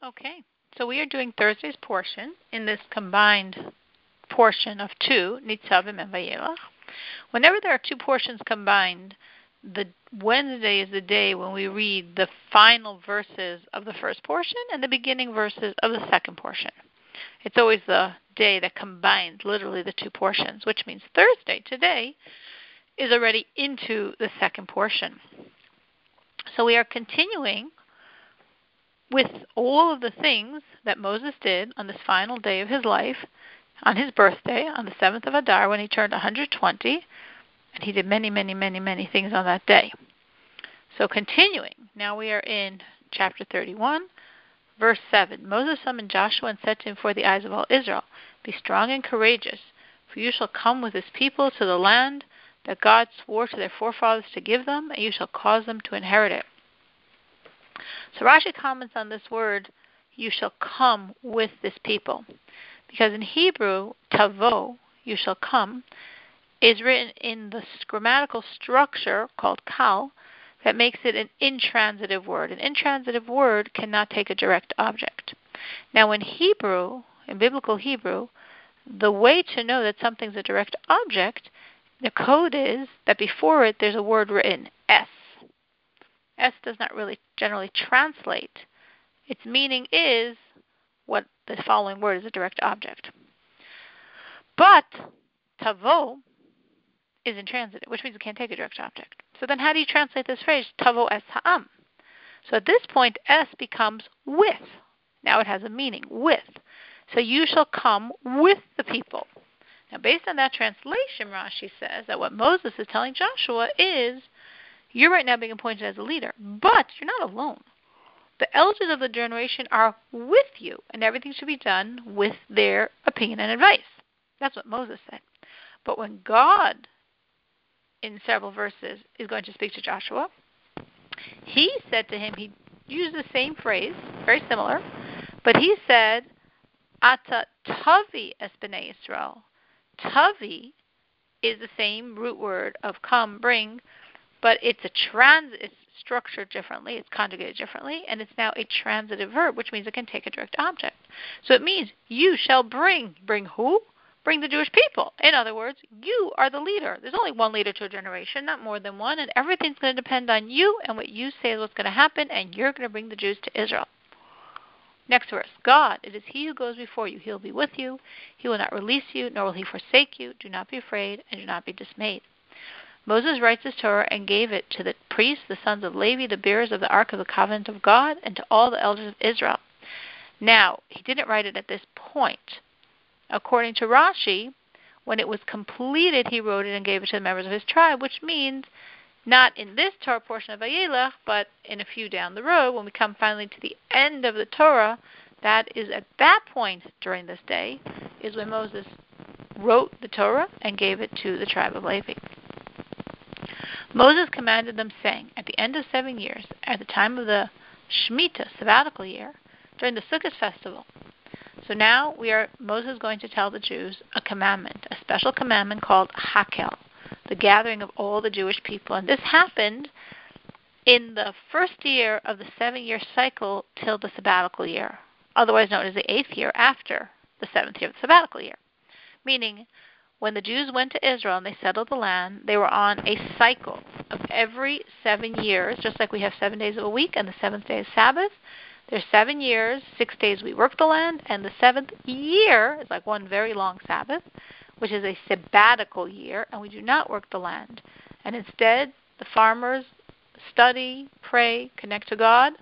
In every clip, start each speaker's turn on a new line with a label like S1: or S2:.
S1: Okay, so we are doing Thursday's portion in this combined portion of two, Nitzavim and Vayelach. Whenever there are two portions combined, the Wednesday is the day when we read the final verses of the first portion and the beginning verses of the second portion. It's always the day that combines literally the two portions, which means Thursday, today, is already into the second portion. So we are continuing with all of the things that Moses did on this final day of his life, on his birthday, on the 7th of Adar, when he turned 120, and he did many, many, many, many things on that day. So continuing, now we are in chapter 31, verse 7. Moses summoned Joshua and said to him before the eyes of all Israel, "Be strong and courageous, for you shall come with this people to the land that God swore to their forefathers to give them, and you shall cause them to inherit it." So Rashi comments on this word, "you shall come with this people," because in Hebrew, tavo, you shall come, is written in the grammatical structure called kal that makes it an intransitive word. An intransitive word cannot take a direct object. Now in Hebrew, in biblical Hebrew, the way to know that something's a direct object, the code is that before it there's a word written, S. S does not really generally translate. Its meaning is what the following word is, a direct object. But tavo is intransitive, which means it can't take a direct object. So then how do you translate this phrase, tavo es ha'am? So at this point, S becomes with. Now it has a meaning, with. So you shall come with the people. Now based on that translation, Rashi says that what Moses is telling Joshua is, you're right now being appointed as a leader, but you're not alone. The elders of the generation are with you, and everything should be done with their opinion and advice. That's what Moses said. But when God, in several verses, is going to speak to Joshua, he said to him, he used the same phrase, very similar, but he said, Ata tavi es b'nei Yisrael. Tavi is the same root word of come, bring, but it's structured differently, it's conjugated differently, and it's now a transitive verb, which means it can take a direct object. So it means you shall bring. Bring who? Bring the Jewish people. In other words, you are the leader. There's only one leader to a generation, not more than one, and everything's going to depend on you, and what you say is what's going to happen, and you're going to bring the Jews to Israel. Next verse. God, it is he who goes before you. He'll be with you. He will not release you, nor will he forsake you. Do not be afraid, and do not be dismayed. Moses writes his Torah and gave it to the priests, the sons of Levi, the bearers of the Ark of the Covenant of God, and to all the elders of Israel. Now, he didn't write it at this point. According to Rashi, when it was completed, he wrote it and gave it to the members of his tribe, which means not in this Torah portion of Vayelach, but in a few down the road, when we come finally to the end of the Torah, that is at that point during this day, is when Moses wrote the Torah and gave it to the tribe of Levi. Moses commanded them, saying, at the end of 7 years, at the time of the Shemitah, sabbatical year, during the Sukkot festival. So now Moses is going to tell the Jews a commandment, a special commandment called Hakel, the gathering of all the Jewish people. And this happened in the first year of the 7-year cycle till the sabbatical year, otherwise known as the 8th year after the 7th year of the sabbatical year. Meaning, when the Jews went to Israel and they settled the land, they were on a cycle of every 7 years, just like we have 7 days of a week and the 7th day is Sabbath. There's 7 years, 6 days we work the land, and the 7th year is like one very long Sabbath, which is a sabbatical year, and we do not work the land. And instead, the farmers study, pray, connect to God,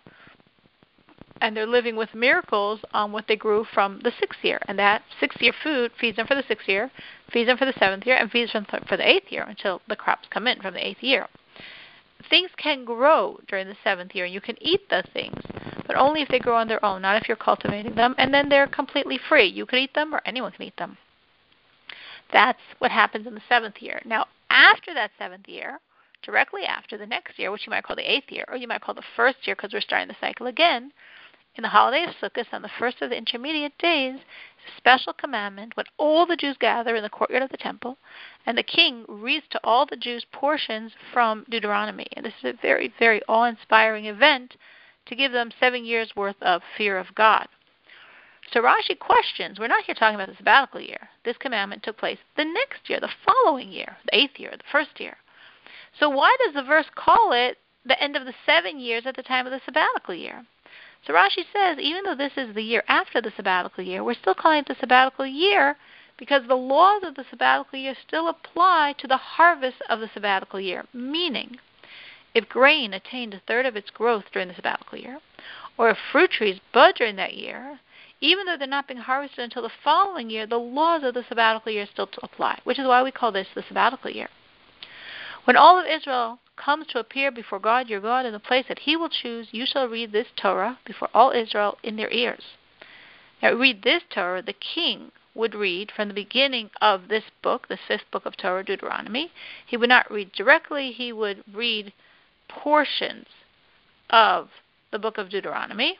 S1: and they're living with miracles on what they grew from the 6th year. And that 6th year food feeds them for the 6th year, feeds them for the 7th year, and feeds them for the 8th year until the crops come in from the 8th year. Things can grow during the 7th year, and you can eat the things, but only if they grow on their own, not if you're cultivating them, and then they're completely free. You can eat them, or anyone can eat them. That's what happens in the 7th year. Now, after that 7th year, directly after the next year, which you might call the 8th year, or you might call the 1st year because we're starting the cycle again, in the holiday of Sukkot, on the first of the intermediate days, is a special commandment when all the Jews gather in the courtyard of the temple, and the king reads to all the Jews portions from Deuteronomy. And this is a very, very awe-inspiring event to give them 7 years' worth of fear of God. So Rashi questions, we're not here talking about the sabbatical year. This commandment took place the next year, the following year, the 8th year, the first year. So why does the verse call it the end of the 7 years at the time of the sabbatical year? So Rashi says, even though this is the year after the sabbatical year, we're still calling it the sabbatical year because the laws of the sabbatical year still apply to the harvest of the sabbatical year. Meaning, if grain attained a third of its growth during the sabbatical year, or if fruit trees bud during that year, even though they're not being harvested until the following year, the laws of the sabbatical year still apply, which is why we call this the sabbatical year. When all of Israel comes to appear before God your God in the place that he will choose, you shall read this Torah before all Israel in their ears. Now, read this Torah, the king would read from the beginning of this book, the 5th book of Torah, Deuteronomy. He would not read directly, he would read portions of the book of Deuteronomy,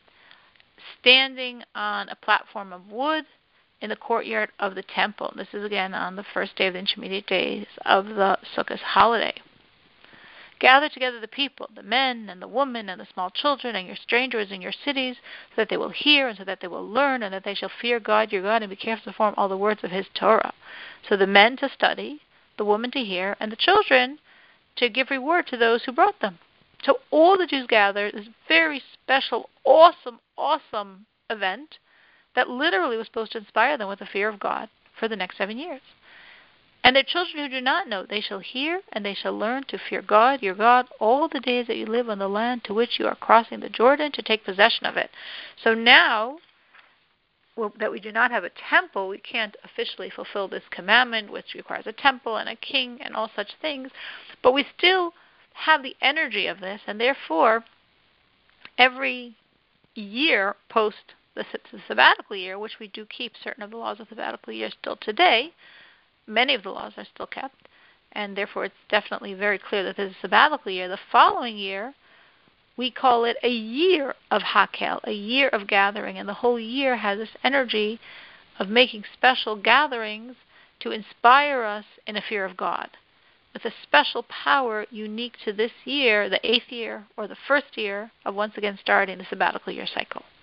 S1: standing on a platform of wood in the courtyard of the temple. This is again on the first day of the intermediate days of the Sukkot holiday. Gather together the people, the men and the women and the small children and your strangers in your cities, so that they will hear and so that they will learn and that they shall fear God your God and be careful to perform all the words of his Torah. So the men to study, the women to hear, and the children to give reward to those who brought them. So all the Jews gathered, this very special, awesome event that literally was supposed to inspire them with the fear of God for the next 7 years. And their children who do not know, they shall hear and they shall learn to fear God, your God, all the days that you live on the land to which you are crossing the Jordan to take possession of it. So now that we do not have a temple, we can't officially fulfill this commandment, which requires a temple and a king and all such things, but we still have the energy of this, and therefore every year post the sabbatical year, which we do keep certain of the laws of the sabbatical year still today, many of the laws are still kept, and therefore it's definitely very clear that this is a sabbatical year. The following year, we call it a year of Hakel, a year of gathering, and the whole year has this energy of making special gatherings to inspire us in a fear of God, with a special power unique to this year, the 8th year, or the first year of once again starting the sabbatical year cycle.